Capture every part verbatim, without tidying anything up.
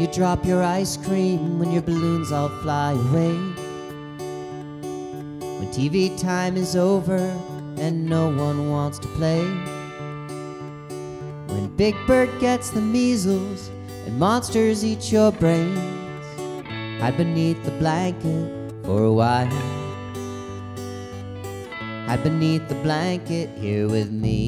you drop your ice cream, when your balloons all fly away, when T V time is over and no one wants to play, when Big Bird gets the measles and monsters eat your brains, hide beneath the blanket for a while. Hide beneath the blanket here with me.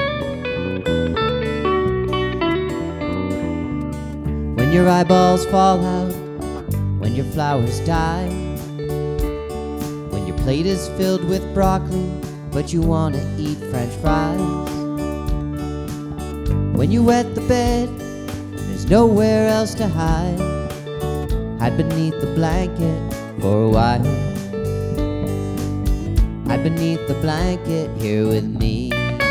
When your eyeballs fall out, when your flowers die, when your plate is filled with broccoli but you want to eat french fries, when you wet the bed and there's nowhere else to hide, hide beneath the blanket for a while. Hide beneath the blanket here with me.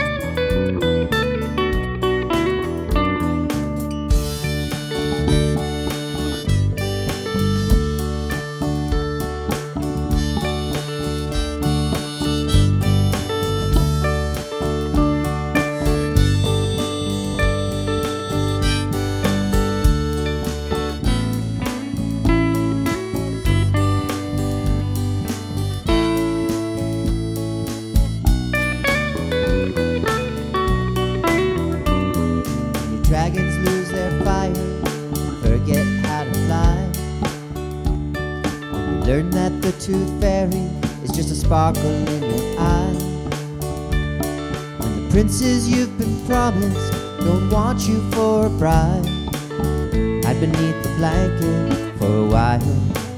Dragons lose their fire, forget how to fly. When you learn that the tooth fairy is just a sparkle in your eye. When the princes you've been promised don't want you for a bride, hide beneath the blanket for a while.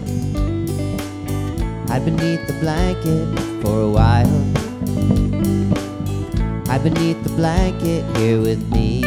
Hide beneath the blanket for a while. Hide beneath the blanket here with me.